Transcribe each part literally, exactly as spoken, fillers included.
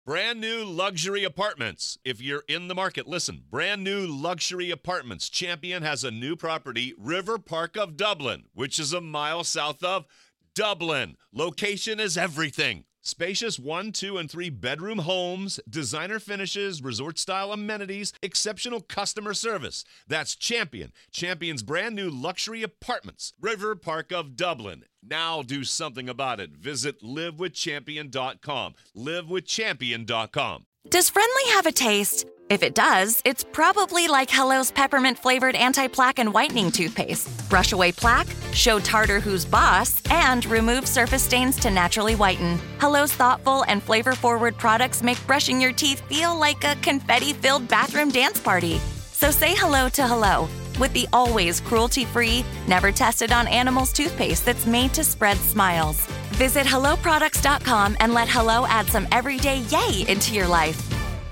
Brand new luxury apartments. If you're in the market, listen. Brand new luxury apartments. Champion has a new property, River Park of Dublin, which is a mile south of Dublin. Location is everything. Spacious one, two, and three bedroom homes, designer finishes, resort-style amenities, exceptional customer service. That's Champion. Champion's brand new luxury apartments. River Park of Dublin. Now do something about it. Visit live with champion dot com. live with champion dot com. Does Friendly have a taste? If it does, it's probably like Hello's peppermint-flavored anti-plaque and whitening toothpaste. Brush away plaque, show tartar who's boss, and remove surface stains to naturally whiten. Hello's thoughtful and flavor-forward products make brushing your teeth feel like a confetti-filled bathroom dance party. So say hello to Hello with the always cruelty-free, never tested on animals toothpaste that's made to spread smiles. Visit hello products dot com and let Hello add some everyday yay into your life.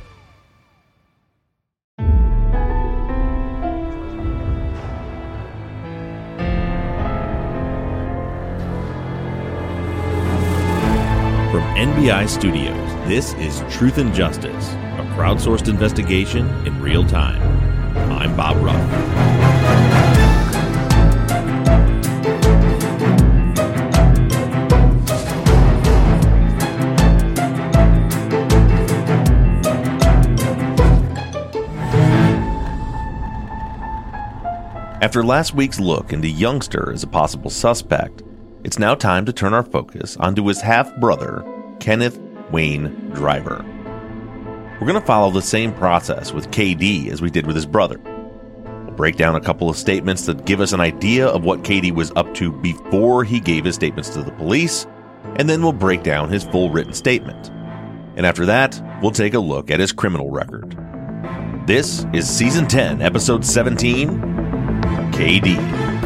From N B I Studios, this is Truth and Justice, a crowdsourced investigation in real time. I'm Bob Ruff. After last week's look into Youngster as a possible suspect, it's now time to turn our focus onto his half-brother, Kenneth Wayne Driver. We're going to follow the same process with K D as we did with his brother. We'll break down a couple of statements that give us an idea of what K D was up to before he gave his statements to the police, and then we'll break down his full written statement. And after that, we'll take a look at his criminal record. This is Season ten, Episode seventeen, K D.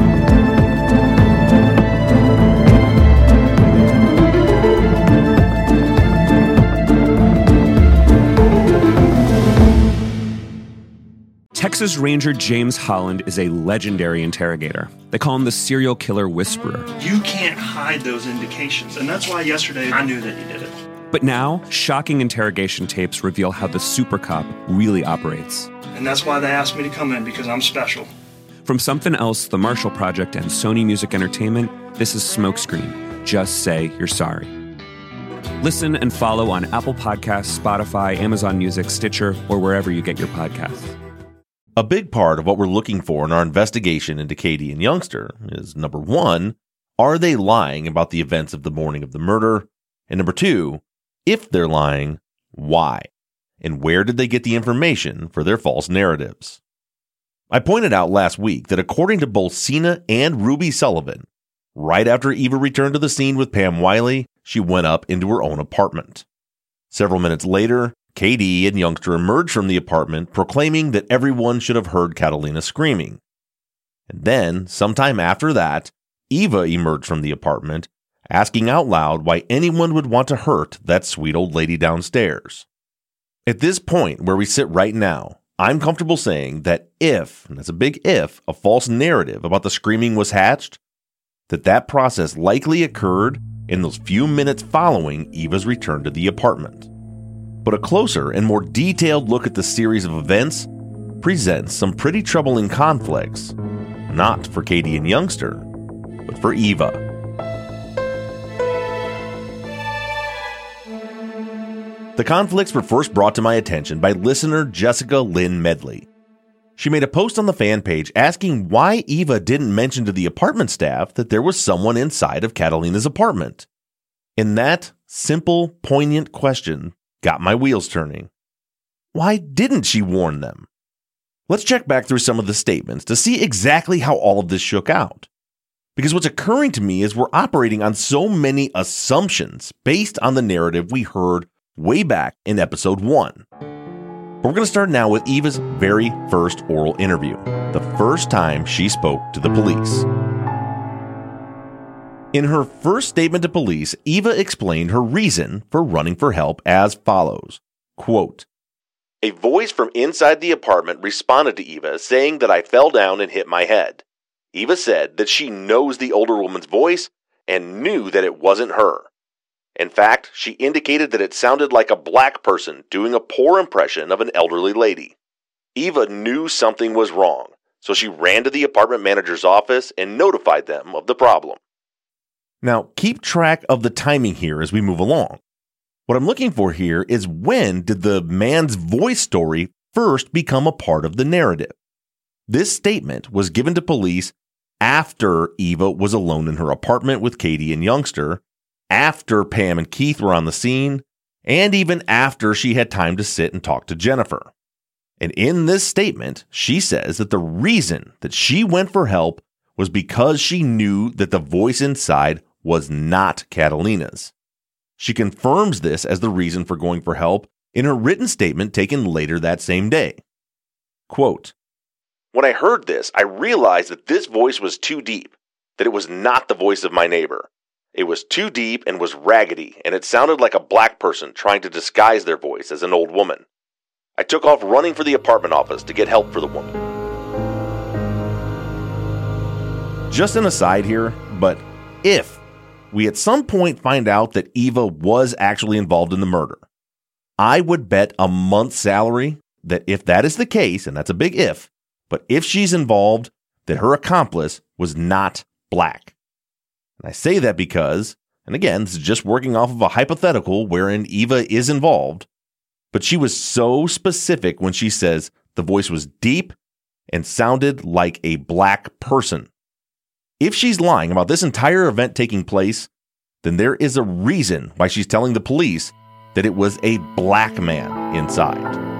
Texas Ranger James Holland is a legendary interrogator. They call him the serial killer whisperer. You can't hide those indications, and that's why yesterday I knew that he did it. But now, shocking interrogation tapes reveal how the super cop really operates. And that's why they asked me to come in, because I'm special. From Something Else, The Marshall Project, and Sony Music Entertainment, this is Smokescreen. Just say you're sorry. Listen and follow on Apple Podcasts, Spotify, Amazon Music, Stitcher, or wherever you get your podcasts. A big part of what we're looking for in our investigation into K D and Youngster is, number one, are they lying about the events of the morning of the murder? And number two, if they're lying, why? And where did they get the information for their false narratives? I pointed out last week that according to both Sina and Ruby Sullivan, right after Eva returned to the scene with Pam Wiley, she went up into her own apartment. Several minutes later, K D and Youngster emerged from the apartment proclaiming that everyone should have heard Catalina screaming. And then, sometime after that, Eva emerged from the apartment, asking out loud why anyone would want to hurt that sweet old lady downstairs. At this point where we sit right now, I'm comfortable saying that if, and that's a big if, a false narrative about the screaming was hatched, that that process likely occurred in those few minutes following Eva's return to the apartment. But a closer and more detailed look at the series of events presents some pretty troubling conflicts, not for K D and Youngster, but for Eva. The conflicts were first brought to my attention by listener Jessica Lynn Medley. She made a post on the fan page asking why Eva didn't mention to the apartment staff that there was someone inside of Catalina's apartment. And that simple, poignant question got my wheels turning. Why didn't she warn them? Let's check back through some of the statements to see exactly how all of this shook out. Because what's occurring to me is we're operating on so many assumptions based on the narrative we heard way back in episode one. But we're going to start now with Eva's very first oral interview, the first time she spoke to the police. In her first statement to police, Eva explained her reason for running for help as follows, quote, "A voice from inside the apartment responded to Eva saying that I fell down and hit my head. Eva said that she knows the older woman's voice and knew that it wasn't her. In fact, she indicated that it sounded like a black person doing a poor impression of an elderly lady. Eva knew something was wrong, so she ran to the apartment manager's office and notified them of the problem. Now, keep track of the timing here as we move along. What I'm looking for here is, when did the man's voice story first become a part of the narrative? This statement was given to police after Eva was alone in her apartment with Katie and Youngster, after Pam and Keith were on the scene, and even after she had time to sit and talk to Jennifer. And in this statement, she says that the reason that she went for help was because she knew that the voice inside was not Catalina's. She confirms this as the reason for going for help in her written statement taken later that same day. Quote, "When I heard this, I realized that this voice was too deep, that it was not the voice of my neighbor. It was too deep and was raggedy, and it sounded like a black person trying to disguise their voice as an old woman. I took off running for the apartment office to get help for the woman." Just an aside here, but if we at some point find out that Eva was actually involved in the murder, I would bet a month's salary that if that is the case, and that's a big if, but if she's involved, that her accomplice was not black. And I say that because, and again, this is just working off of a hypothetical wherein Eva is involved, but she was so specific when she says the voice was deep and sounded like a black person. If she's lying about this entire event taking place, then there is a reason why she's telling the police that it was a black man inside.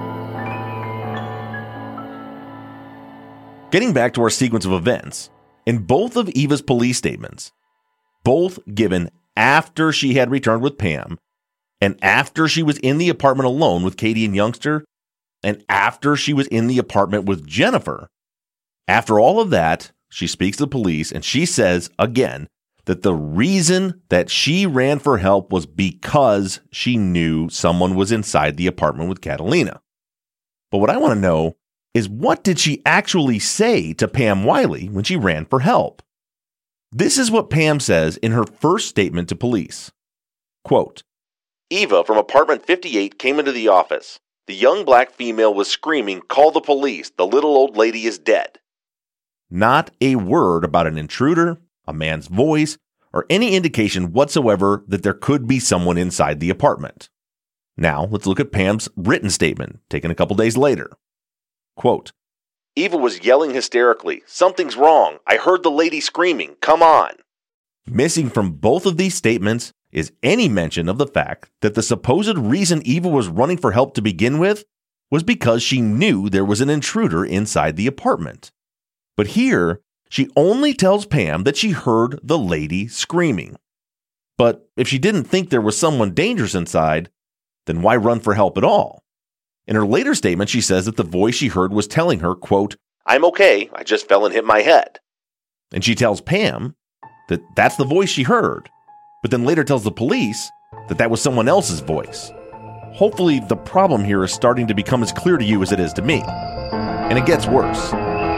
Getting back to our sequence of events, in both of Eva's police statements, both given after she had returned with Pam, and after she was in the apartment alone with Katie and Youngster, and after she was in the apartment with Jennifer, after all of that, she speaks to the police and she says, again, that the reason that she ran for help was because she knew someone was inside the apartment with Catalina. But what I want to know is, what did she actually say to Pam Wiley when she ran for help? This is what Pam says in her first statement to police. Quote, "Eva from apartment fifty-eight came into the office. The young black female was screaming, 'Call the police, the little old lady is dead.'" Not a word about an intruder, a man's voice, or any indication whatsoever that there could be someone inside the apartment. Now, let's look at Pam's written statement, taken a couple days later. Quote, "Eva was yelling hysterically, 'Something's wrong. I heard the lady screaming. Come on.'" Missing from both of these statements is any mention of the fact that the supposed reason Eva was running for help to begin with was because she knew there was an intruder inside the apartment. But here, she only tells Pam that she heard the lady screaming. But if she didn't think there was someone dangerous inside, then why run for help at all? In her later statement, she says that the voice she heard was telling her, quote, "I'm okay, I just fell and hit my head." And she tells Pam that that's the voice she heard, but then later tells the police that that was someone else's voice. Hopefully the problem here is starting to become as clear to you as it is to me. And it gets worse.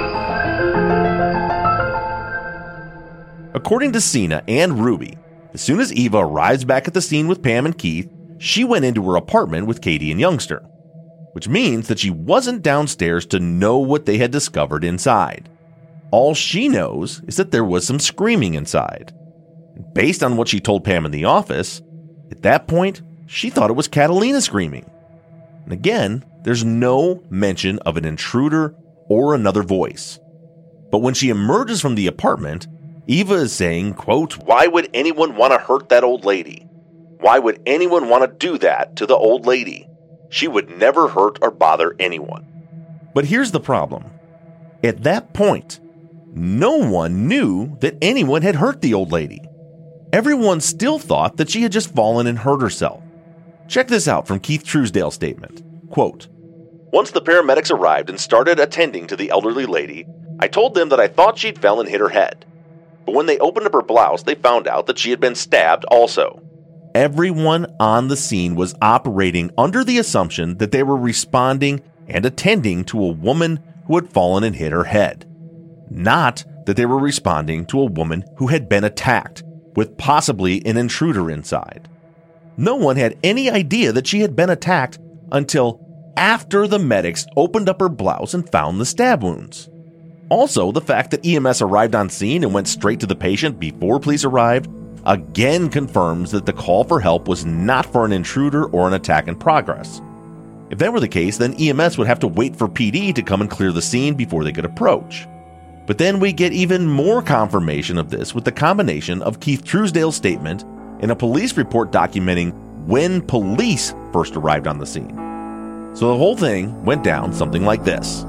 According to Cena and Ruby, as soon as Eva arrives back at the scene with Pam and Keith, she went into her apartment with Katie and Youngster, which means that she wasn't downstairs to know what they had discovered inside. All she knows is that there was some screaming inside. Based on what she told Pam in the office, at that point, she thought it was Catalina screaming. And again, there's no mention of an intruder or another voice. But when she emerges from the apartment, Eva is saying, quote, "Why would anyone want to hurt that old lady? Why would anyone want to do that to the old lady? She would never hurt or bother anyone." But here's the problem. At that point, no one knew that anyone had hurt the old lady. Everyone still thought that she had just fallen and hurt herself. Check this out from Keith Truesdale's statement. Quote, "Once the paramedics arrived and started attending to the elderly lady, I told them that I thought she'd fell and hit her head. But when they opened up her blouse, they found out that she had been stabbed also." Everyone on the scene was operating under the assumption that they were responding and attending to a woman who had fallen and hit her head, not that they were responding to a woman who had been attacked with possibly an intruder inside. No one had any idea that she had been attacked until after the medics opened up her blouse and found the stab wounds. Also, the fact that E M S arrived on scene and went straight to the patient before police arrived again confirms that the call for help was not for an intruder or an attack in progress. If that were the case, then E M S would have to wait for P D to come and clear the scene before they could approach. But then we get even more confirmation of this with the combination of Keith Truesdale's statement and a police report documenting when police first arrived on the scene. So the whole thing went down something like this.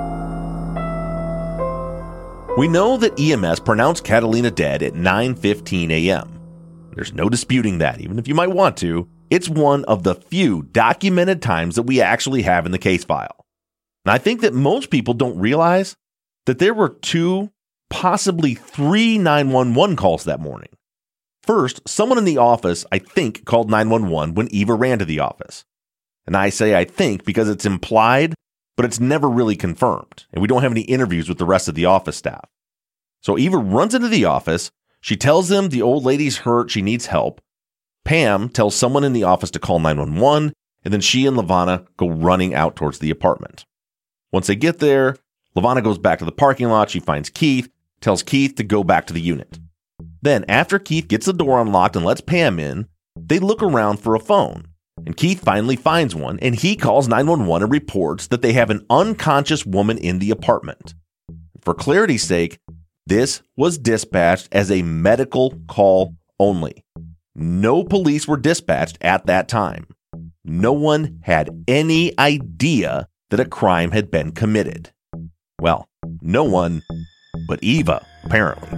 We know that E M S pronounced Catalina dead at nine fifteen a.m. There's no disputing that, even if you might want to. It's one of the few documented times that we actually have in the case file. And I think that most people don't realize that there were two, possibly three nine one one calls that morning. First, someone in the office, I think, called nine one one when Eva ran to the office. And I say I think because it's implied, but it's never really confirmed, and we don't have any interviews with the rest of the office staff. So Eva runs into the office. She tells them the old lady's hurt, she needs help. Pam tells someone in the office to call nine one one, and then she and LaVonna go running out towards the apartment. Once they get there, LaVonna goes back to the parking lot. She finds Keith, tells Keith to go back to the unit. Then, after Keith gets the door unlocked and lets Pam in, they look around for a phone. And Keith finally finds one, and he calls nine one one and reports that they have an unconscious woman in the apartment. For clarity's sake, this was dispatched as a medical call only. No police were dispatched at that time. No one had any idea that a crime had been committed. Well, no one but Eva, apparently.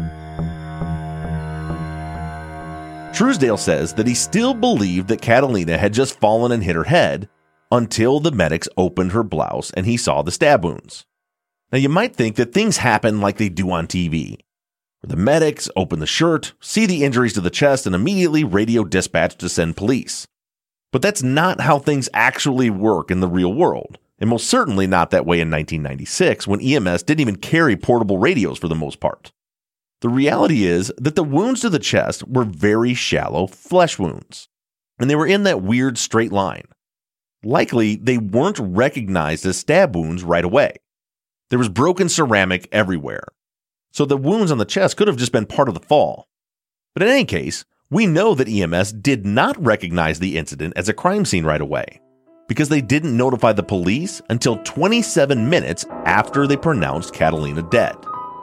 Truesdale says that he still believed that Catalina had just fallen and hit her head until the medics opened her blouse and he saw the stab wounds. Now, you might think that things happen like they do on T V, where the medics open the shirt, see the injuries to the chest, and immediately radio dispatch to send police. But that's not how things actually work in the real world, and most certainly not that way in nineteen ninety-six when E M S didn't even carry portable radios for the most part. The reality is that the wounds to the chest were very shallow flesh wounds, and they were in that weird straight line. Likely, they weren't recognized as stab wounds right away. There was broken ceramic everywhere, so the wounds on the chest could have just been part of the fall. But in any case, we know that E M S did not recognize the incident as a crime scene right away, because they didn't notify the police until twenty-seven minutes after they pronounced Catalina dead.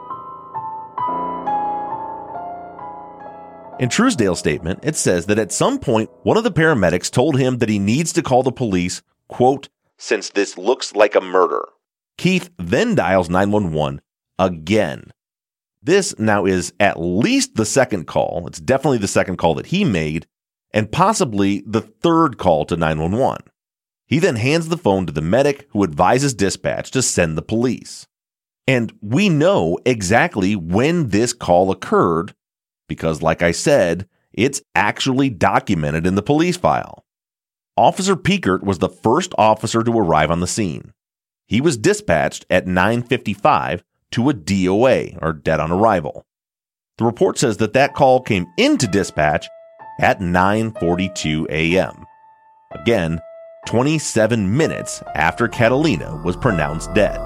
In Truesdale's statement, it says that at some point, one of the paramedics told him that he needs to call the police, quote, since this looks like a murder. Keith then dials nine one one again. This now is at least the second call. It's definitely the second call that he made, and possibly the third call to nine one one. He then hands the phone to the medic who advises dispatch to send the police. And we know exactly when this call occurred, because, like I said, it's actually documented in the police file. Officer Piekert was the first officer to arrive on the scene. He was dispatched at nine fifty-five to a D O A, or dead on arrival. The report says that that call came into dispatch at nine forty-two a.m. Again, twenty-seven minutes after Catalina was pronounced dead.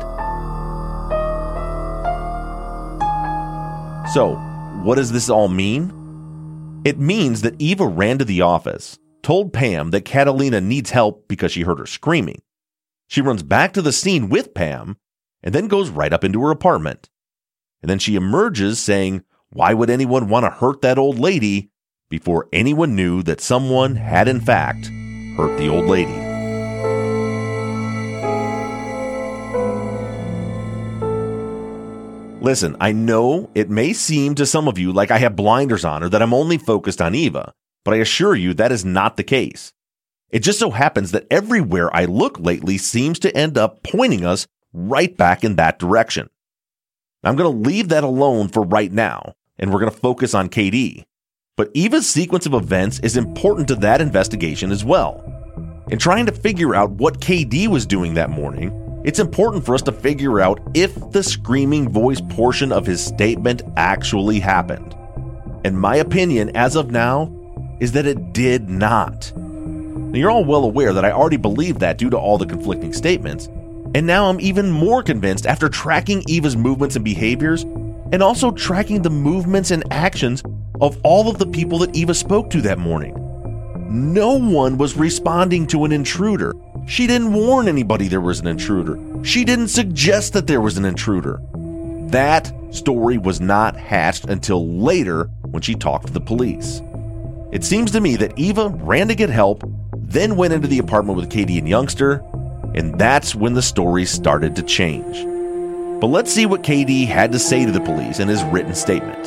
So, what does this all mean? It means that Eva ran to the office, told Pam that Catalina needs help because she heard her screaming. She runs back to the scene with Pam and then goes right up into her apartment. And then she emerges saying, why would anyone want to hurt that old lady, before anyone knew that someone had in fact hurt the old lady. Listen, I know it may seem to some of you like I have blinders on or that I'm only focused on Eva, but I assure you that is not the case. It just so happens that everywhere I look lately seems to end up pointing us right back in that direction. I'm going to leave that alone for right now, and we're going to focus on K D. But Eva's sequence of events is important to that investigation as well. In trying to figure out what K D was doing that morning, it's important for us to figure out if the screaming voice portion of his statement actually happened. And my opinion as of now is that it did not. Now, you're all well aware that I already believed that due to all the conflicting statements, and now I'm even more convinced after tracking Eva's movements and behaviors, and also tracking the movements and actions of all of the people that Eva spoke to that morning. No one was responding to an intruder. She didn't warn anybody there was an intruder. She didn't suggest that there was an intruder. That story was not hatched until later when she talked to the police. It seems to me that Eva ran to get help, then went into the apartment with Katie and Youngster, and that's when the story started to change. But let's see what K D had to say to the police in his written statement.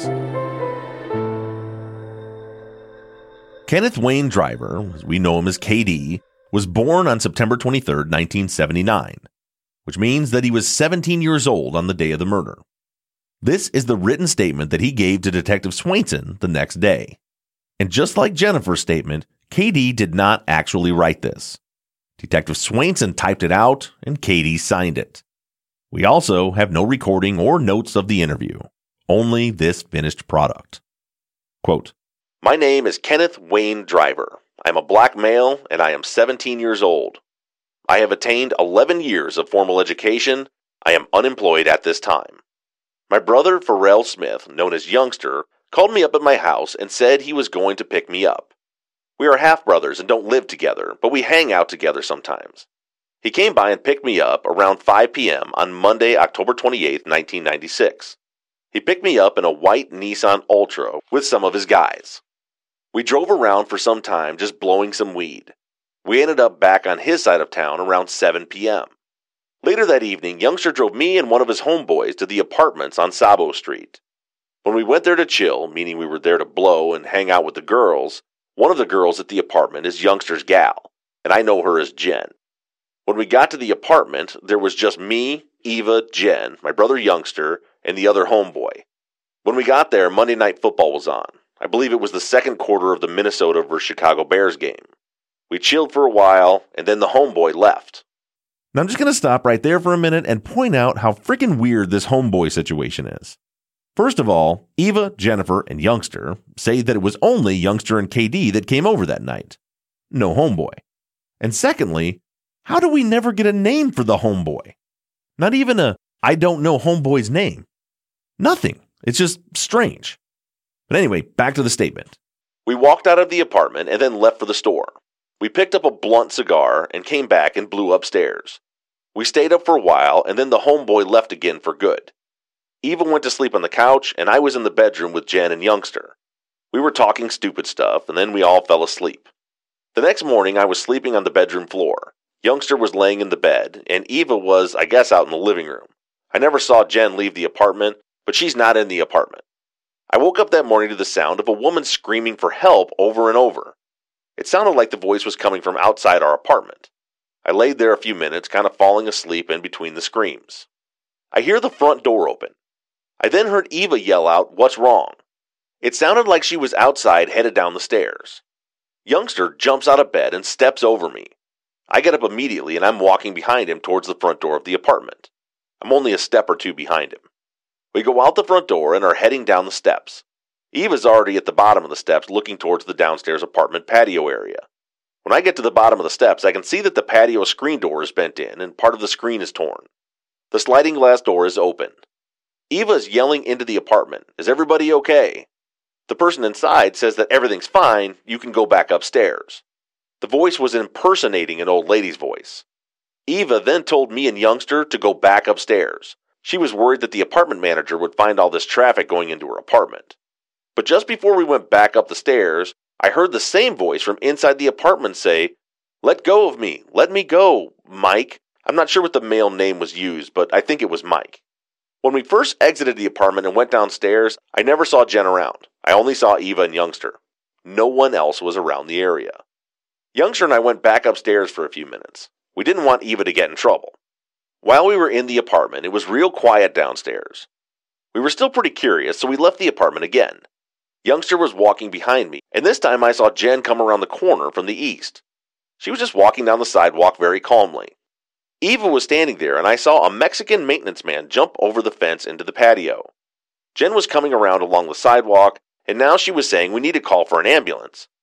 Kenneth Wayne Driver, as we know him as K D, was born on September twenty-third, nineteen seventy-nine, which means that he was seventeen years old on the day of the murder. This is the written statement that he gave to Detective Swainson the next day. And just like Jennifer's statement, K D did not actually write this. Detective Swainson typed it out, and K D signed it. We also have no recording or notes of the interview, only this finished product. Quote, "My name is Kenneth Wayne Driver. I am a black male, and I am seventeen years old. I have attained eleven years of formal education. I am unemployed at this time. My brother, Pharrell Smith, known as Youngster, called me up at my house and said he was going to pick me up. We are half-brothers and don't live together, but we hang out together sometimes. He came by and picked me up around five p.m. on Monday, October twenty-eighth, nineteen ninety-six. He picked me up in a white Nissan Ultra with some of his guys. We drove around for some time just blowing some weed. We ended up back on his side of town around seven p.m. Later that evening, Youngster drove me and one of his homeboys to the apartments on Sabo Street. When we went there to chill, meaning we were there to blow and hang out with the girls, one of the girls at the apartment is Youngster's gal, and I know her as Jen. When we got to the apartment, there was just me, Eva, Jen, my brother Youngster, and the other homeboy. When we got there, Monday Night Football was on. I believe it was the second quarter of the Minnesota versus Chicago Bears game. We chilled for a while, and then the homeboy left." Now I'm just going to stop right there for a minute and point out how freaking weird this homeboy situation is. First of all, Eva, Jennifer, and Youngster say that it was only Youngster and K D that came over that night. No homeboy. And secondly, how do we never get a name for the homeboy? Not even a, I don't know homeboy's name. Nothing. It's just strange. But anyway, back to the statement. "We walked out of the apartment and then left for the store. We picked up a blunt cigar and came back and blew upstairs. We stayed up for a while and then the homeboy left again for good. Eva went to sleep on the couch and I was in the bedroom with Jen and Youngster. We were talking stupid stuff and then we all fell asleep. The next morning I was sleeping on the bedroom floor. Youngster was laying in the bed and Eva was, I guess, out in the living room. I never saw Jen leave the apartment, but she's not in the apartment. I woke up that morning to the sound of a woman screaming for help over and over. It sounded like the voice was coming from outside our apartment. I laid there a few minutes, kind of falling asleep in between the screams. I hear the front door open. I then heard Eva yell out, 'What's wrong?' It sounded like she was outside headed down the stairs. Youngster jumps out of bed and steps over me. I get up immediately and I'm walking behind him towards the front door of the apartment. I'm only a step or two behind him. We go out the front door and are heading down the steps. Eva's already at the bottom of the steps looking towards the downstairs apartment patio area. When I get to the bottom of the steps, I can see that the patio screen door is bent in and part of the screen is torn. The sliding glass door is open. Eva is yelling into the apartment, 'Is everybody okay?' The person inside says that everything's fine, you can go back upstairs. The voice was impersonating an old lady's voice. Eva then told me and Youngster to go back upstairs. She was worried that the apartment manager would find all this traffic going into her apartment. But just before we went back up the stairs, I heard the same voice from inside the apartment say, 'Let go of me, let me go, Mike.' I'm not sure what the male name was used, but I think it was Mike. When we first exited the apartment and went downstairs, I never saw Jen around. I only saw Eva and Youngster. No one else was around the area. Youngster and I went back upstairs for a few minutes. We didn't want Eva to get in trouble. While we were in the apartment, it was real quiet downstairs. We were still pretty curious, so we left the apartment again. Youngster was walking behind me, and this time I saw Jen come around the corner from the east. She was just walking down the sidewalk very calmly. Eva was standing there, and I saw a Mexican maintenance man jump over the fence into the patio. Jen was coming around along the sidewalk, and now she was saying we need to call for an ambulance.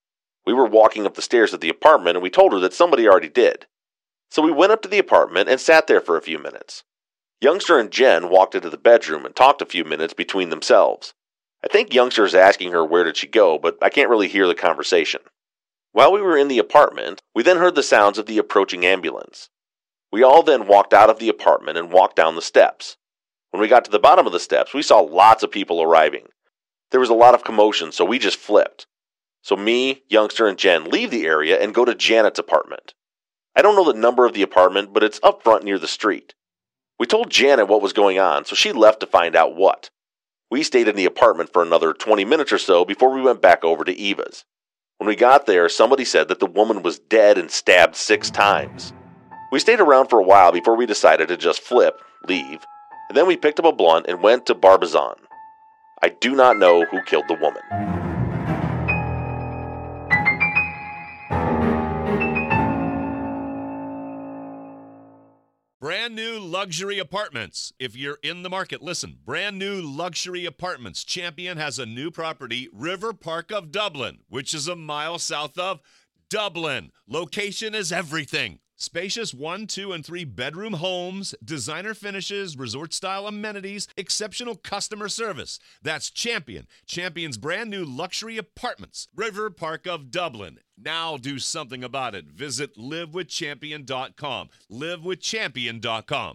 We were walking up the stairs at the apartment and we told her that somebody already did. So we went up to the apartment and sat there for a few minutes. Youngster and Jen walked into the bedroom and talked a few minutes between themselves. I think Youngster is asking her where did she go, but I can't really hear the conversation. While we were in the apartment, we then heard the sounds of the approaching ambulance. We all then walked out of the apartment and walked down the steps. When we got to the bottom of the steps, we saw lots of people arriving. There was a lot of commotion, so we just flipped. So me, Youngster, and Jen leave the area and go to Janet's apartment. I don't know the number of the apartment, but it's up front near the street. We told Janet what was going on, so she left to find out what. We stayed in the apartment for another twenty minutes or so before we went back over to Eva's. When we got there, somebody said that the woman was dead and stabbed six times. We stayed around for a while before we decided to just flip, leave, and then we picked up a blunt and went to Barbizon. I do not know who killed the woman. Brand new luxury apartments. If you're in the market, listen. Brand new luxury apartments. Champion has a new property, River Park of Dublin, which is a mile south of Dublin. Location is everything. Spacious one, two, and three bedroom homes, designer finishes, resort-style amenities, exceptional customer service. That's Champion. Champion's brand new luxury apartments, River Park of Dublin. Now do something about it. Visit live with champion dot com. live with champion dot com.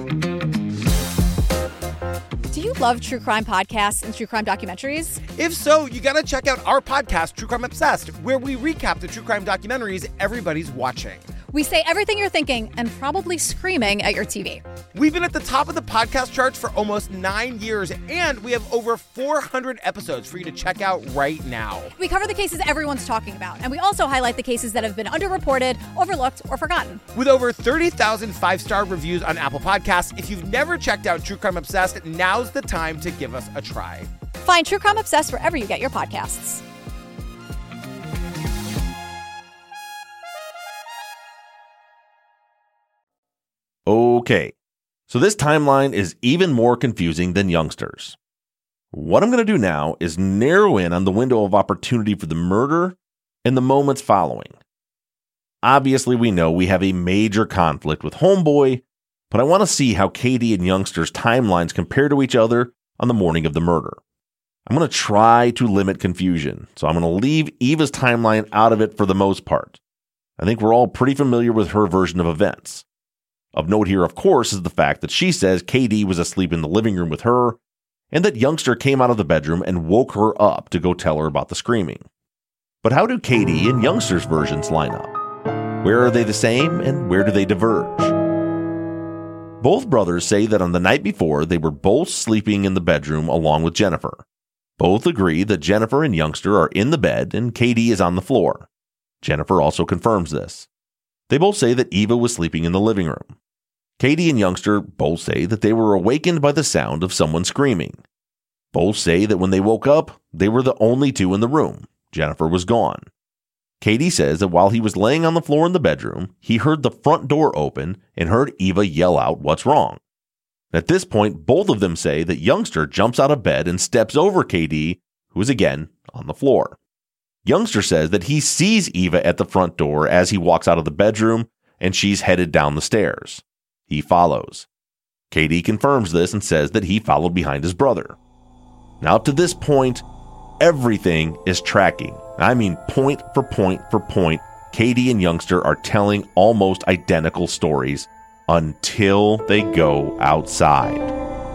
Do you love true crime podcasts and true crime documentaries? If so, you gotta check out our podcast, True Crime Obsessed, where we recap the true crime documentaries everybody's watching. We say everything you're thinking and probably screaming at your T V. We've been at the top of the podcast charts for almost nine years, and we have over four hundred episodes for you to check out right now. We cover the cases everyone's talking about, and we also highlight the cases that have been underreported, overlooked, or forgotten. With over thirty thousand five-star reviews on Apple Podcasts, if you've never checked out True Crime Obsessed, now's the time to give us a try. Find True Crime Obsessed wherever you get your podcasts. Okay, so this timeline is even more confusing than Youngster's. What I'm going to do now is narrow in on the window of opportunity for the murder and the moments following. Obviously, we know we have a major conflict with Homeboy, but I want to see how Katie and Youngster's timelines compare to each other on the morning of the murder. I'm going to try to limit confusion, so I'm going to leave Eva's timeline out of it for the most part. I think we're all pretty familiar with her version of events. Of note here, of course, is the fact that she says K D was asleep in the living room with her, and that Youngster came out of the bedroom and woke her up to go tell her about the screaming. But how do Katie and Youngster's versions line up? Where are they the same, and where do they diverge? Both brothers say that on the night before, they were both sleeping in the bedroom along with Jennifer. Both agree that Jennifer and Youngster are in the bed and Katie is on the floor. Jennifer also confirms this. They both say that Eva was sleeping in the living room. Katie and Youngster both say that they were awakened by the sound of someone screaming. Both say that when they woke up, they were the only two in the room. Jennifer was gone. Katie says that while he was laying on the floor in the bedroom, he heard the front door open and heard Eva yell out, "What's wrong?" At this point, both of them say that Youngster jumps out of bed and steps over K D, who is again on the floor. Youngster says that he sees Eva at the front door as he walks out of the bedroom, and she's headed down the stairs. He follows. K D confirms this and says that he followed behind his brother. Now, to this point, everything is tracking. I mean, point for point for point, K D and Youngster are telling almost identical stories until they go outside.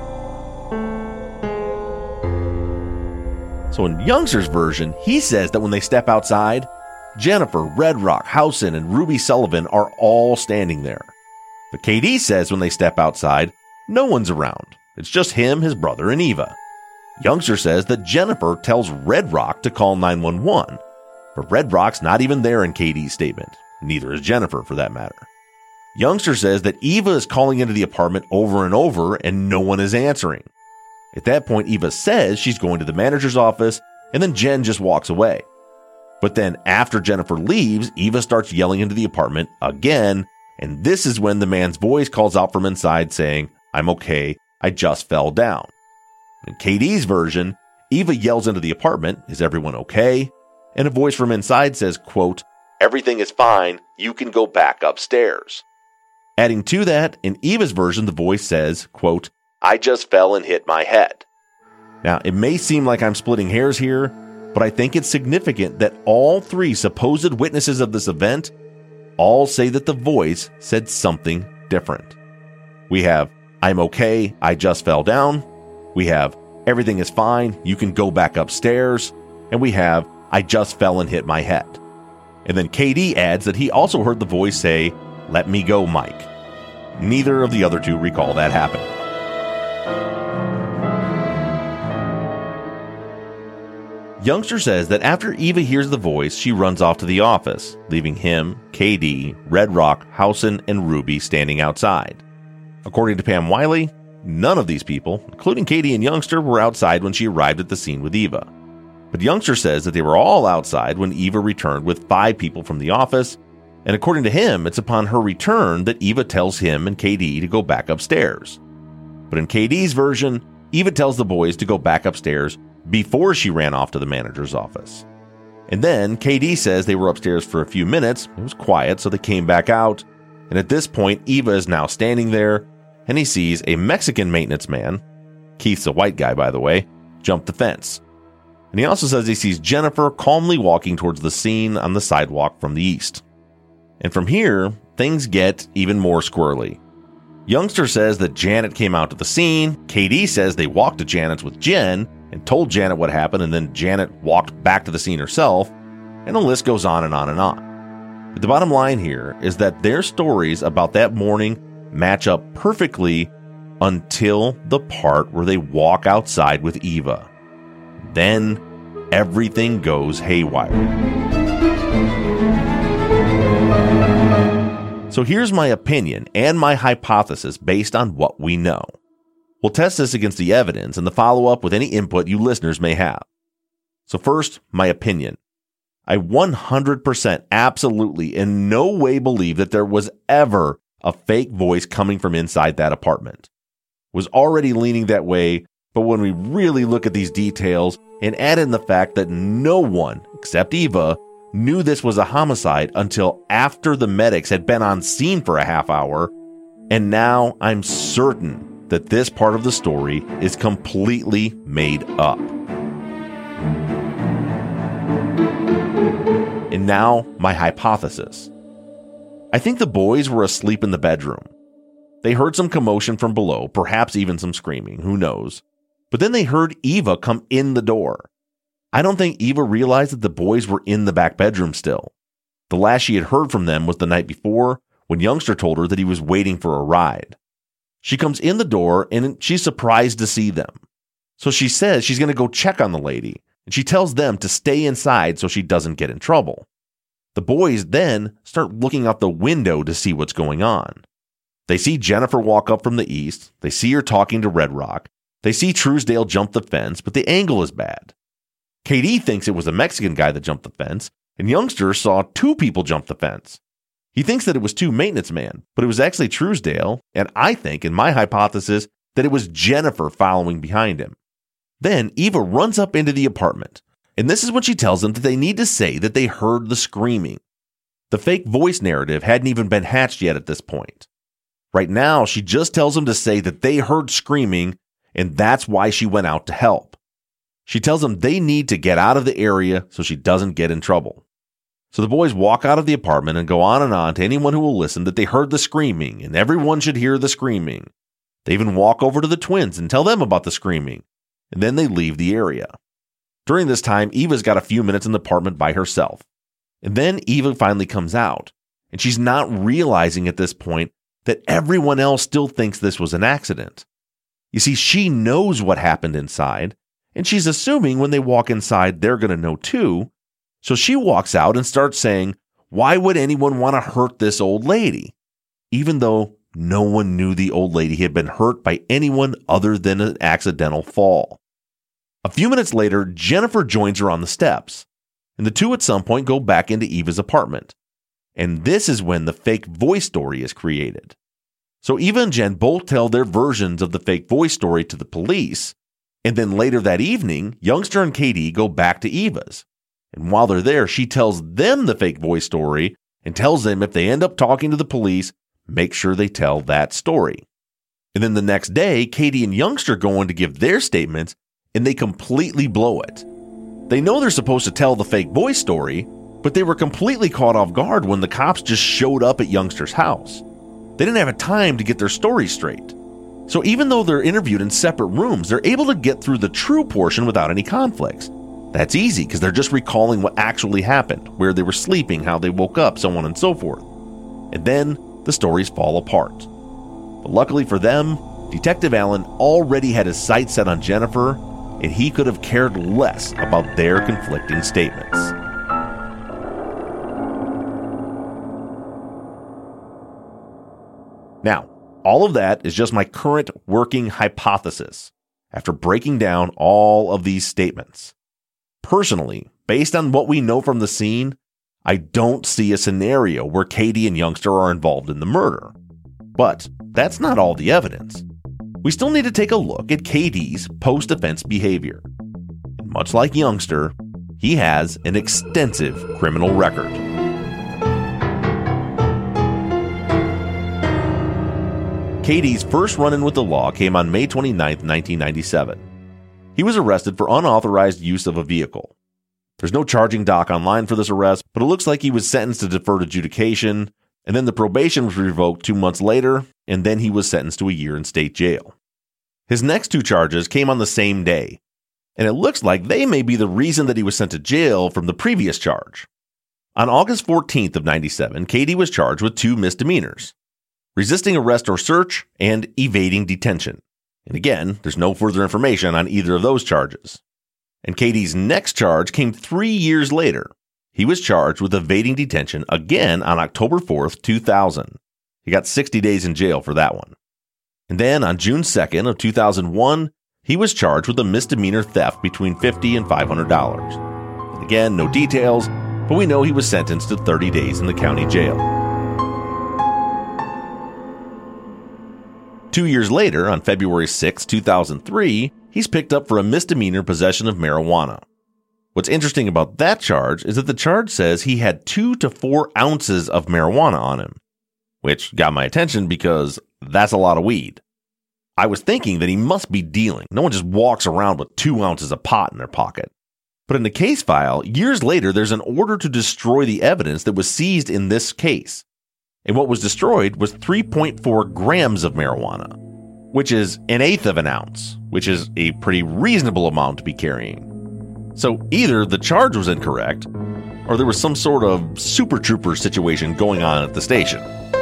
So in Youngster's version, he says that when they step outside, Jennifer, Red Rock, Housen, and Ruby Sullivan are all standing there. But K D says when they step outside, no one's around. It's just him, his brother, and Eva. Youngster says that Jennifer tells Red Rock to call nine one one, but Red Rock's not even there in K D's statement. Neither is Jennifer, for that matter. Youngster says that Eva is calling into the apartment over and over, and no one is answering. At that point, Eva says she's going to the manager's office, and then Jen just walks away. But then after Jennifer leaves, Eva starts yelling into the apartment again, and this is when the man's voice calls out from inside saying, "I'm okay, I just fell down." In K D's version, Eva yells into the apartment, "Is everyone okay?" and a voice from inside says, quote, "Everything is fine, you can go back upstairs." Adding to that, in Eva's version, the voice says, quote, "I just fell and hit my head." Now, it may seem like I'm splitting hairs here, but I think it's significant that all three supposed witnesses of this event all say that the voice said something different. We have, "I'm okay, I just fell down." We have, "Everything is fine, you can go back upstairs." And we have, "I just fell and hit my head." And then K D adds that he also heard the voice say, "Let me go, Mike." Neither of the other two recall that happening. Youngster says that after Eva hears the voice, she runs off to the office, leaving him, K D, Red Rock, Howson, and Ruby standing outside. According to Pam Wiley, none of these people, including K D and Youngster, were outside when she arrived at the scene with Eva. But Youngster says that they were all outside when Eva returned with five people from the office, and according to him, it's upon her return that Eva tells him and K D to go back upstairs. But in K D's version, Eva tells the boys to go back upstairs before she ran off to the manager's office. And then K D says they were upstairs for a few minutes, it was quiet, so they came back out, and at this point, Eva is now standing there, and he sees a Mexican maintenance man, Keith's a white guy by the way, jump the fence. And he also says he sees Jennifer calmly walking towards the scene on the sidewalk from the east. And from here, things get even more squirrely. Youngster says that Janet came out to the scene, K D says they walked to Janet's with Jen and told Janet what happened, and then Janet walked back to the scene herself, and the list goes on and on and on. But the bottom line here is that their stories about that morning match up perfectly until the part where they walk outside with Eva. Then everything goes haywire. So here's my opinion and my hypothesis based on what we know. We'll test this against the evidence and the follow-up with any input you listeners may have. So first, my opinion. I one hundred percent absolutely in no way believe that there was ever a fake voice coming from inside that apartment. Was already leaning that way, but when we really look at these details and add in the fact that no one, except Eva, knew this was a homicide until after the medics had been on scene for a half hour, and now I'm certain that this part of the story is completely made up. And now, my hypothesis. I think the boys were asleep in the bedroom. They heard some commotion from below, perhaps even some screaming, who knows. But then they heard Eva come in the door. I don't think Eva realized that the boys were in the back bedroom still. The last she had heard from them was the night before, when Youngster told her that he was waiting for a ride. She comes in the door and she's surprised to see them. So she says she's going to go check on the lady, and she tells them to stay inside so she doesn't get in trouble. The boys then start looking out the window to see what's going on. They see Jennifer walk up from the east. They see her talking to Red Rock. They see Truesdale jump the fence, but the angle is bad. K D thinks it was a Mexican guy that jumped the fence, and Youngster saw two people jump the fence. He thinks that it was two maintenance men, but it was actually Truesdale, and I think, in my hypothesis, that it was Jennifer following behind him. Then Eva runs up into the apartment, and this is when she tells them that they need to say that they heard the screaming. The fake voice narrative hadn't even been hatched yet at this point. Right now, she just tells them to say that they heard screaming, and that's why she went out to help. She tells them they need to get out of the area so she doesn't get in trouble. So the boys walk out of the apartment and go on and on to anyone who will listen that they heard the screaming, and everyone should hear the screaming. They even walk over to the twins and tell them about the screaming, and then they leave the area. During this time, Eva's got a few minutes in the apartment by herself. And then Eva finally comes out, and she's not realizing at this point that everyone else still thinks this was an accident. You see, she knows what happened inside, and she's assuming when they walk inside, they're going to know too. So she walks out and starts saying, why would anyone want to hurt this old lady? Even though no one knew the old lady had been hurt by anyone other than an accidental fall. A few minutes later, Jennifer joins her on the steps, and the two at some point go back into Eva's apartment. And this is when the fake voice story is created. So Eva and Jen both tell their versions of the fake voice story to the police, and then later that evening, Youngster and K D go back to Eva's. And while they're there, she tells them the fake voice story and tells them if they end up talking to the police, make sure they tell that story. And then the next day, Katie and Youngster go in to give their statements, and they completely blow it. They know they're supposed to tell the fake voice story, but they were completely caught off guard when the cops just showed up at Youngster's house. They didn't have time to get their story straight. So even though they're interviewed in separate rooms, they're able to get through the true portion without any conflicts. That's easy because they're just recalling what actually happened, where they were sleeping, how they woke up, so on and so forth. And then the stories fall apart. But luckily for them, Detective Allen already had his sights set on Jennifer, and he could have cared less about their conflicting statements. Now, all of that is just my current working hypothesis after breaking down all of these statements. Personally, based on what we know from the scene, I don't see a scenario where Katie and Youngster are involved in the murder. But that's not all the evidence. We still need to take a look at K D's post-offense behavior. And much like Youngster, he has an extensive criminal record. K D's first run-in with the law came on May twenty-ninth, nineteen ninety-seven. He was arrested for unauthorized use of a vehicle. There's no charging doc online for this arrest, but it looks like he was sentenced to deferred adjudication, and then the probation was revoked two months later, and then he was sentenced to a year in state jail. His next two charges came on the same day, and it looks like they may be the reason that he was sent to jail from the previous charge. On August fourteenth of ninety-seven, K D was charged with two misdemeanors: resisting arrest or search and evading detention. And again, there's no further information on either of those charges. And K D's next charge came three years later. He was charged with evading detention again on October fourth, two thousand. He got sixty days in jail for that one. And then on June second of two thousand one, he was charged with a misdemeanor theft between fifty dollars and five hundred dollars. And again, no details, but we know he was sentenced to thirty days in the county jail. Two years later, on February sixth, two thousand three, he's picked up for a misdemeanor possession of marijuana. What's interesting about that charge is that the charge says he had two to four ounces of marijuana on him, which got my attention because that's a lot of weed. I was thinking that he must be dealing. No one just walks around with two ounces of pot in their pocket. But in the case file, years later, there's an order to destroy the evidence that was seized in this case. And what was destroyed was three point four grams of marijuana, which is an eighth of an ounce, which is a pretty reasonable amount to be carrying. So either the charge was incorrect, or there was some sort of Super Trooper situation going on at the station.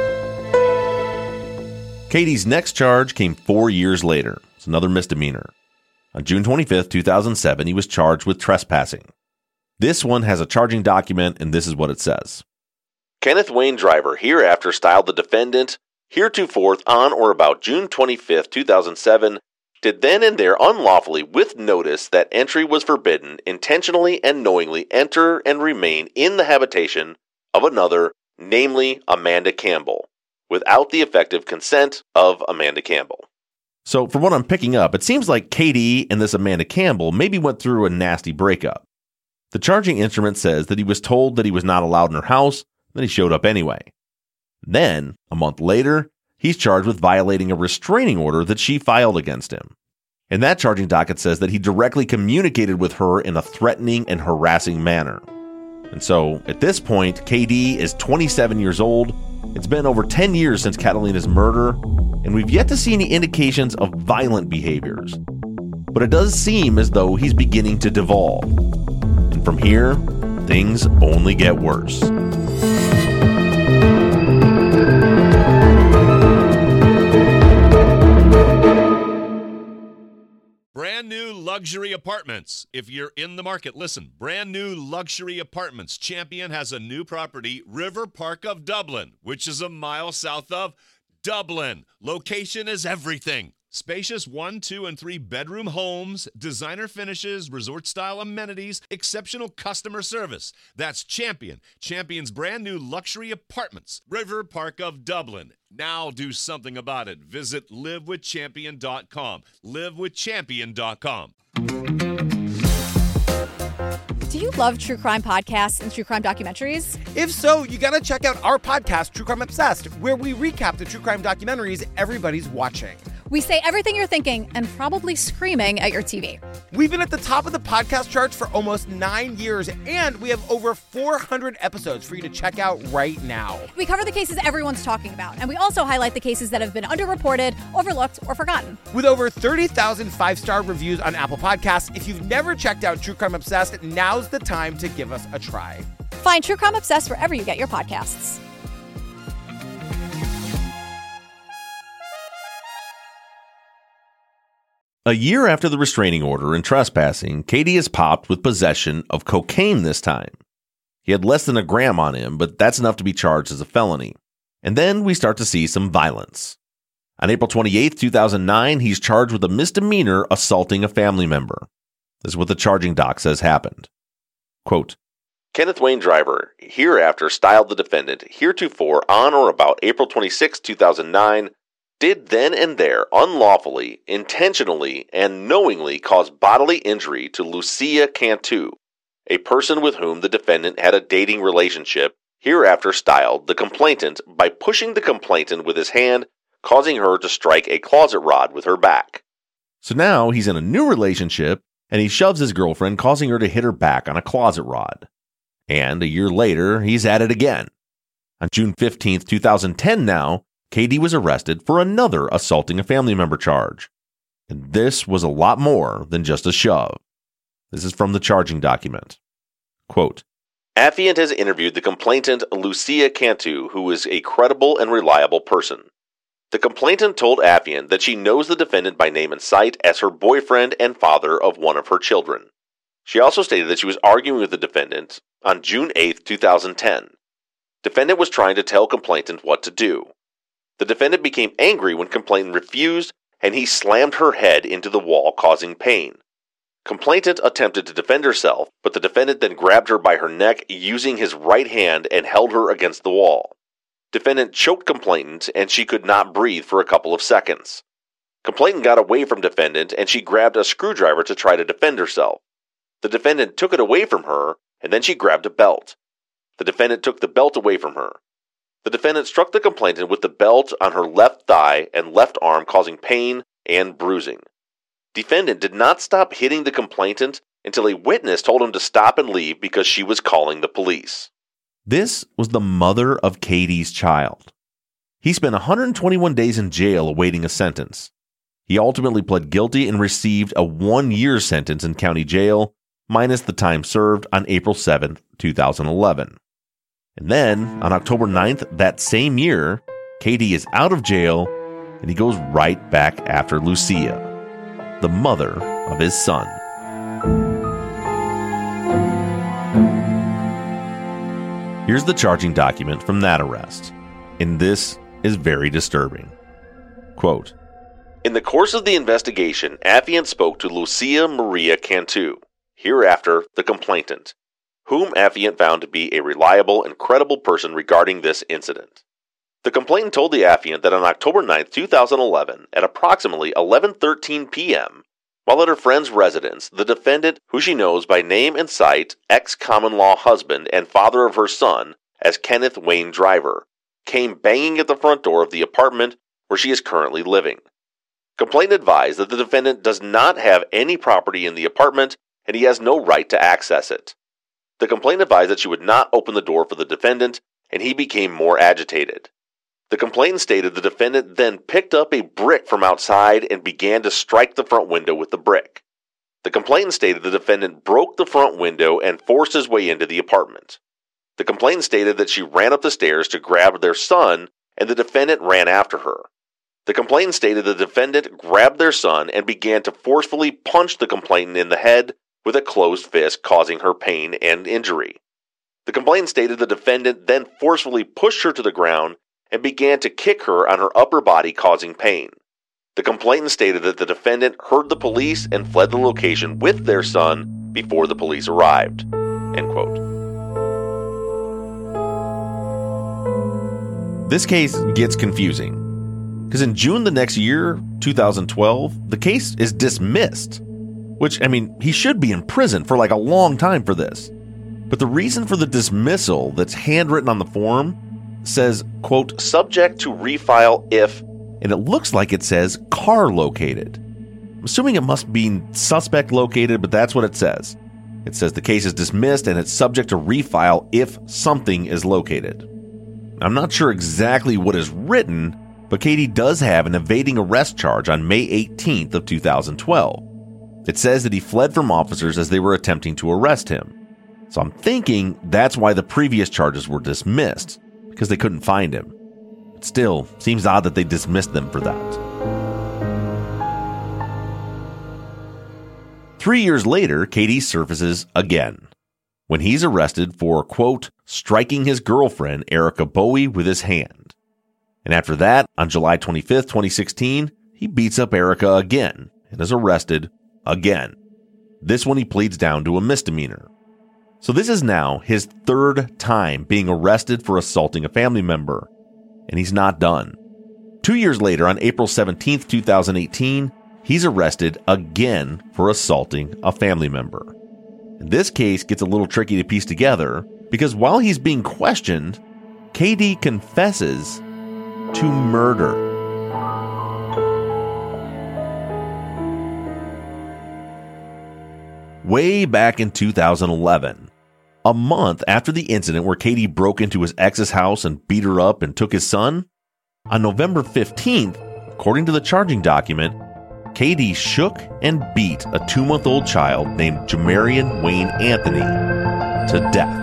K D's next charge came four years later. It's another misdemeanor. On June twenty-fifth, two thousand seven, he was charged with trespassing. This one has a charging document, and this is what it says. Kenneth Wayne Driver hereafter styled the defendant, heretofore on or about June twenty-fifth, two thousand seven, did then and there unlawfully, with notice that entry was forbidden, intentionally and knowingly enter and remain in the habitation of another, namely Amanda Campbell, without the effective consent of Amanda Campbell. So from what I'm picking up, it seems like K D and this Amanda Campbell maybe went through a nasty breakup. The charging instrument says that he was told that he was not allowed in her house, then he showed up anyway. Then, a month later, he's charged with violating a restraining order that she filed against him. And that charging docket says that he directly communicated with her in a threatening and harassing manner. And so, at this point, K D is twenty-seven years old. It's been over ten years since Catalina's murder, and we've yet to see any indications of violent behaviors. But it does seem as though he's beginning to devolve. And from here, things only get worse. Brand new luxury apartments. If you're in the market, listen. Brand new luxury apartments. Champion has a new property, River Park of Dublin, which is a mile south of Dublin. Location is everything. Spacious one, two, and three bedroom homes, designer finishes, resort-style amenities, exceptional customer service. That's Champion. Champion's brand new luxury apartments, River Park of Dublin. Now do something about it. Visit live with champion dot com. live with champion dot com. Do you love true crime podcasts and true crime documentaries? If so, you gotta check out our podcast, True Crime Obsessed, where we recap the true crime documentaries everybody's watching. We say everything you're thinking and probably screaming at your T V. We've been at the top of the podcast charts for almost nine years, and we have over four hundred episodes for you to check out right now. We cover the cases everyone's talking about, and we also highlight the cases that have been underreported, overlooked, or forgotten. With over thirty thousand five-star reviews on Apple Podcasts, if you've never checked out True Crime Obsessed, now's the time to give us a try. Find True Crime Obsessed wherever you get your podcasts. A year after the restraining order and trespassing, Cady is popped with possession of cocaine this time. He had less than a gram on him, but that's enough to be charged as a felony. And then we start to see some violence. On April twenty-eighth, two thousand nine, he's charged with a misdemeanor assaulting a family member. This is what the charging doc says happened. Quote, Kenneth Wayne Driver, hereafter styled the defendant, heretofore on or about April twenty-sixth, two thousand nine, did then and there unlawfully, intentionally, and knowingly cause bodily injury to Lucia Cantu, a person with whom the defendant had a dating relationship, hereafter styled the complainant, by pushing the complainant with his hand, causing her to strike a closet rod with her back. So now he's in a new relationship, and he shoves his girlfriend, causing her to hit her back on a closet rod. And a year later, he's at it again. On June fifteenth, two thousand ten now, Cady was arrested for another assaulting a family member charge. And this was a lot more than just a shove. This is from the charging document. Quote, Affiant has interviewed the complainant Lucia Cantu, who is a credible and reliable person. The complainant told Affiant that she knows the defendant by name and sight as her boyfriend and father of one of her children. She also stated that she was arguing with the defendant on June eighth, two thousand ten. Defendant was trying to tell complainant what to do. The defendant became angry when complainant refused, and he slammed her head into the wall, causing pain. Complainant attempted to defend herself, but the defendant then grabbed her by her neck using his right hand and held her against the wall. Defendant choked complainant, and she could not breathe for a couple of seconds. Complainant got away from defendant, and she grabbed a screwdriver to try to defend herself. The defendant took it away from her, and then she grabbed a belt. The defendant took the belt away from her. The defendant struck the complainant with the belt on her left thigh and left arm, causing pain and bruising. Defendant did not stop hitting the complainant until a witness told him to stop and leave because she was calling the police. This was the mother of Cady's child. He spent one hundred twenty-one days in jail awaiting a sentence. He ultimately pled guilty and received a one-year sentence in county jail, minus the time served on April seventh, two thousand eleven. And then, on October ninth that same year, Cady is out of jail, and he goes right back after Lucia, the mother of his son. Here's the charging document from that arrest, and this is very disturbing. Quote, In the course of the investigation, Affiant spoke to Lucia Maria Cantu, hereafter the complainant, whom Affiant found to be a reliable and credible person regarding this incident. The complainant told the Affiant that on October ninth, two thousand eleven, at approximately eleven thirteen p.m., while at her friend's residence, the defendant, who she knows by name and sight, ex-common-law husband and father of her son, as Kenneth Wayne Driver, came banging at the front door of the apartment where she is currently living. Complainant advised that the defendant does not have any property in the apartment and he has no right to access it. The complainant advised that she would not open the door for the defendant, and he became more agitated. The complainant stated the defendant then picked up a brick from outside and began to strike the front window with the brick. The complainant stated the defendant broke the front window and forced his way into the apartment. The complainant stated that she ran up the stairs to grab their son, and the defendant ran after her. The complainant stated the defendant grabbed their son and began to forcefully punch the complainant in the head with a closed fist, causing her pain and injury. The complainant stated the defendant then forcefully pushed her to the ground and began to kick her on her upper body, causing pain. The complainant stated that the defendant heard the police and fled the location with their son before the police arrived. End quote. This case gets confusing, because in June the next year, two thousand twelve, the case is dismissed. which, I mean, he should be in prison for like a long time for this. But the reason for the dismissal that's handwritten on the form says, quote, subject to refile if, and it looks like it says car located. I'm assuming it must be suspect located, but that's what it says. It says the case is dismissed and it's subject to refile if something is located. I'm not sure exactly what is written, but Katie does have an evading arrest charge on May eighteenth of two thousand twelve. It says that he fled from officers as they were attempting to arrest him. So I'm thinking that's why the previous charges were dismissed, because they couldn't find him. It still seems odd that they dismissed them for that. Three years later, Katie surfaces again when he's arrested for, quote, striking his girlfriend, Erica Bowie, with his hand. And after that, on July twenty-fifth, twenty sixteen, he beats up Erica again and is arrested again. This one he pleads down to a misdemeanor. So this is now his third time being arrested for assaulting a family member, and he's not done. Two years later, on April seventeenth, two thousand eighteen, he's arrested again for assaulting a family member. And this case gets a little tricky to piece together because while he's being questioned, K D confesses to murder. Way back in two thousand eleven, a month after the incident where Katie broke into his ex's house and beat her up and took his son, on November fifteenth, according to the charging document, Katie shook and beat a two-month-old child named Jamarian Wayne Anthony to death.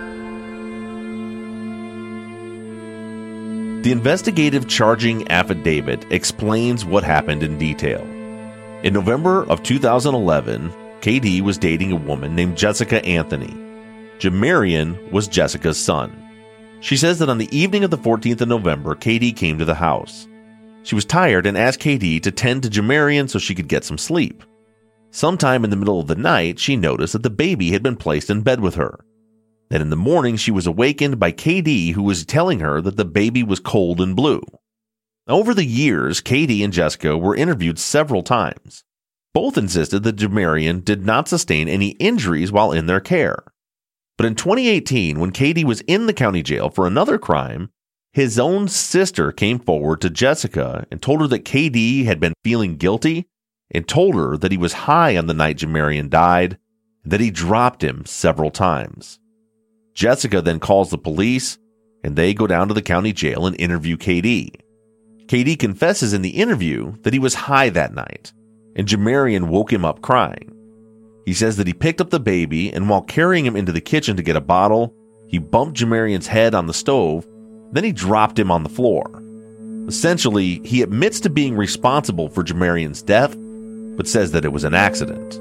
The investigative charging affidavit explains what happened in detail. In November of two thousand eleven, K D was dating a woman named Jessica Anthony. Jamarian was Jessica's son. She says that on the evening of the fourteenth of November, K D came to the house. She was tired and asked K D to tend to Jamarian so she could get some sleep. Sometime in the middle of the night, she noticed that the baby had been placed in bed with her. Then in the morning, she was awakened by K D, who was telling her that the baby was cold and blue. Over the years, K D and Jessica were interviewed several times. Both insisted that Jamarian did not sustain any injuries while in their care. But in twenty eighteen, when K D was in the county jail for another crime, his own sister came forward to Jessica and told her that K D had been feeling guilty and told her that he was high on the night Jamarian died and that he dropped him several times. Jessica then calls the police and they go down to the county jail and interview K D. K D confesses in the interview that he was high that night and Jamarian woke him up crying. He says that he picked up the baby and while carrying him into the kitchen to get a bottle, he bumped Jamarian's head on the stove. Then he dropped him on the floor. Essentially, he admits to being responsible for Jamarian's death, but says that it was an accident.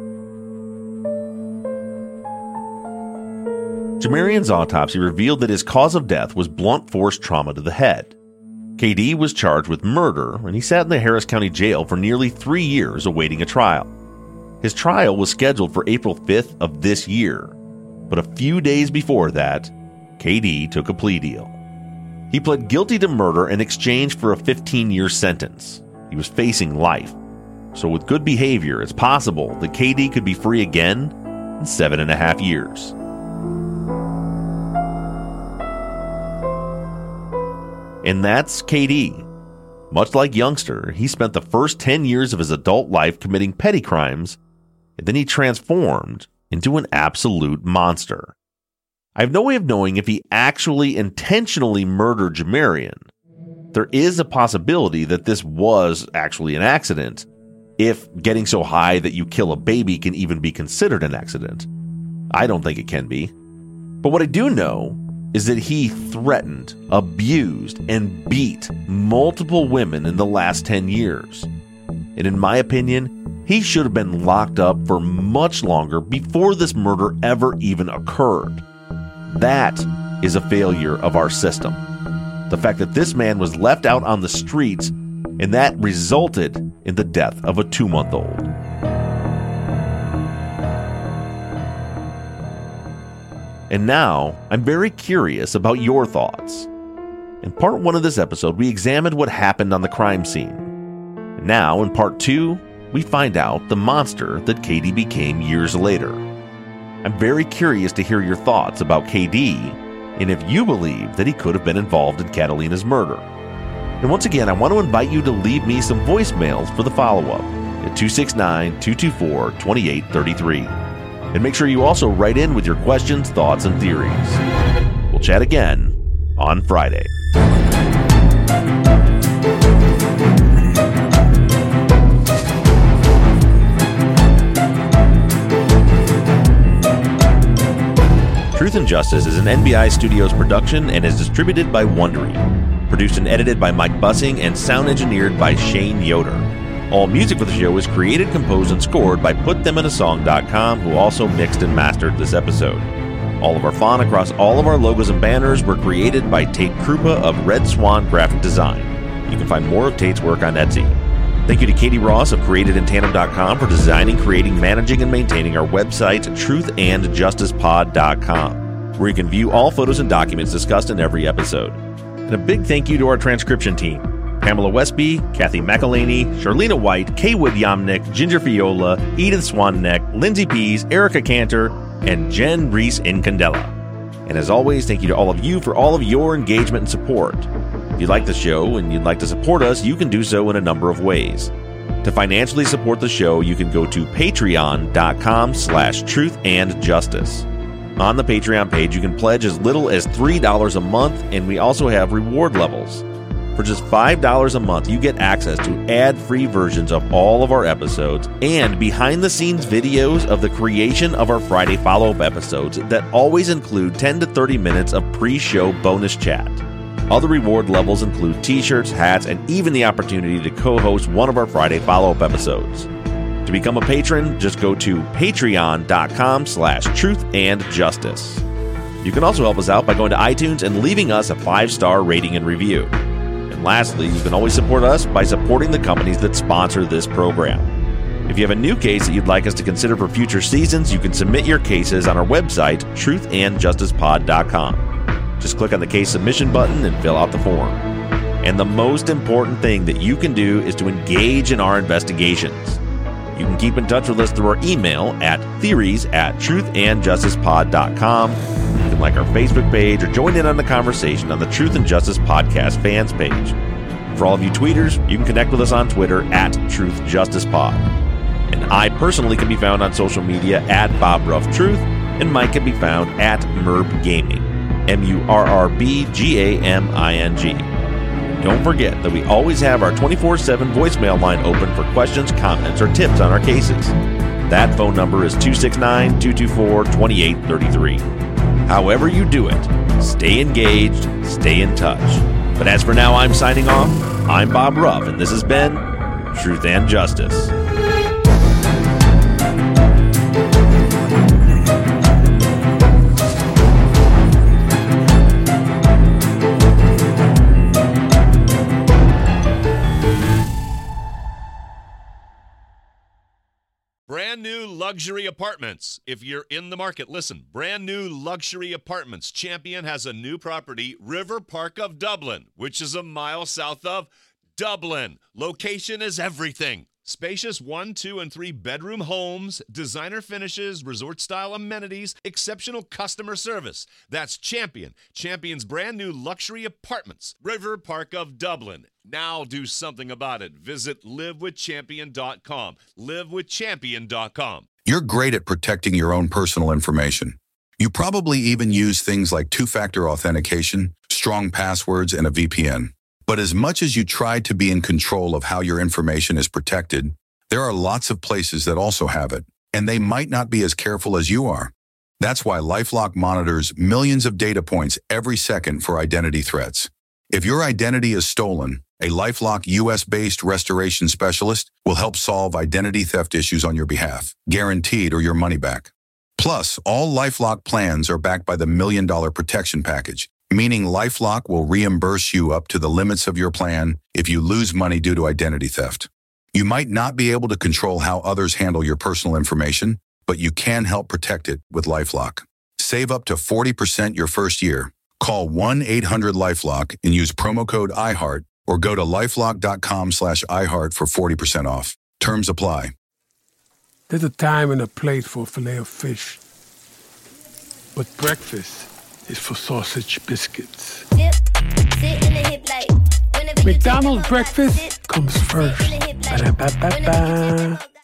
Jamarian's autopsy revealed that his cause of death was blunt force trauma to the head. K D was charged with murder, and he sat in the Harris County Jail for nearly three years awaiting a trial. His trial was scheduled for April fifth of this year, but a few days before that, K D took a plea deal. He pled guilty to murder in exchange for a fifteen-year sentence. He was facing life. So with good behavior, it's possible that K D could be free again in seven and a half years. And that's K D. Much like Youngster, he spent the first ten years of his adult life committing petty crimes, and then he transformed into an absolute monster. I have no way of knowing if he actually intentionally murdered Jamarian. There is a possibility that this was actually an accident, if getting so high that you kill a baby can even be considered an accident. I don't think it can be. But what I do know is that he threatened, abused, and beat multiple women in the last ten years. And in my opinion, he should have been locked up for much longer before this murder ever even occurred. That is a failure of our system. The fact that this man was left out on the streets and that resulted in the death of a two-month-old. And now, I'm very curious about your thoughts. In part one of this episode, we examined what happened on the crime scene. And now, in part two, we find out the monster that K D became years later. I'm very curious to hear your thoughts about K D and if you believe that he could have been involved in Catalina's murder. And once again, I want to invite you to leave me some voicemails for the follow-up at two six nine, two two four, two eight three three. And make sure you also write in with your questions, thoughts, and theories. We'll chat again on Friday. Truth and Justice is an N B I Studios production and is distributed by Wondery. Produced and edited by Mike Bussing and sound engineered by Shane Yoder. All music for the show is created, composed, and scored by put them in a song dot com, who also mixed and mastered this episode. All of our font across all of our logos and banners were created by Tate Krupa of Red Swan Graphic Design. You can find more of Tate's work on Etsy. Thank you to Katie Ross of created in tandem dot com for designing, creating, managing, and maintaining our website, truth and justice pod dot com, where you can view all photos and documents discussed in every episode. And a big thank you to our transcription team, Pamela Westby, Kathy McElhaney, Charlena White, Kaywood Yomnick, Ginger Fiola, Edith Swanneck, Lindsay Pease, Erica Cantor, and Jen Reese Incandela. And as always, thank you to all of you for all of your engagement and support. If you like the show and you'd like to support us, you can do so in a number of ways. To financially support the show, you can go to patreon dot com slash truth and justice. On the Patreon page, you can pledge as little as three dollars a month, and we also have reward levels. For just five dollars a month, you get access to ad-free versions of all of our episodes and behind-the-scenes videos of the creation of our Friday follow-up episodes that always include ten to thirty minutes of pre-show bonus chat. Other reward levels include t-shirts, hats, and even the opportunity to co-host one of our Friday follow-up episodes. To become a patron, just go to patreon dot com slash truth and justice. You can also help us out by going to iTunes and leaving us a five-star rating and review. And lastly, you can always support us by supporting the companies that sponsor this program. If you have a new case that you'd like us to consider for future seasons, you can submit your cases on our website, truth and justice pod dot com. Just click on the case submission button and fill out the form. And the most important thing that you can do is to engage in our investigations. You can keep in touch with us through our email at theories at truth and justice pod dot com. You can like our Facebook page or join in on the conversation on the Truth and Justice Podcast fans page. For all of you tweeters, you can connect with us on Twitter at Truth Justice Pod. And I personally can be found on social media at Bob Ruff Truth, and Mike can be found at Murb Gaming, M U R R B G A M I N G. Don't forget that we always have our twenty-four seven voicemail line open for questions, comments, or tips on our cases. That phone number is two six nine, two two four, two eight three three. However you do it, stay engaged, stay in touch. But as for now, I'm signing off. I'm Bob Ruff, and this has been Truth and Justice. Brand new luxury apartments. If you're in the market, listen. Brand new luxury apartments. Champion has a new property, River Park of Dublin, which is a mile south of Dublin. Location is everything. Spacious one, two, and three bedroom homes, designer finishes, resort-style amenities, exceptional customer service. That's Champion. Champion's brand new luxury apartments, River Park of Dublin. Now do something about it. Visit live with champion dot com. live with champion dot com. You're great at protecting your own personal information. You probably even use things like two-factor authentication, strong passwords, and a V P N. But as much as you try to be in control of how your information is protected, there are lots of places that also have it, and they might not be as careful as you are. That's why LifeLock monitors millions of data points every second for identity threats. If your identity is stolen, a LifeLock U S-based restoration specialist will help solve identity theft issues on your behalf, guaranteed or your money back. Plus, all LifeLock plans are backed by the Million Dollar Protection Package, meaning LifeLock will reimburse you up to the limits of your plan if you lose money due to identity theft. You might not be able to control how others handle your personal information, but you can help protect it with LifeLock. Save up to forty percent your first year. Call one eight hundred LifeLock and use promo code iHeart or go to lifelock dot com slash iHeart for forty percent off. Terms apply. There's a time and a place for filet of fish. But breakfast is for sausage biscuits. Dip, sit in the hip like, McDonald's breakfast comes first. Ba-da-ba-ba-ba.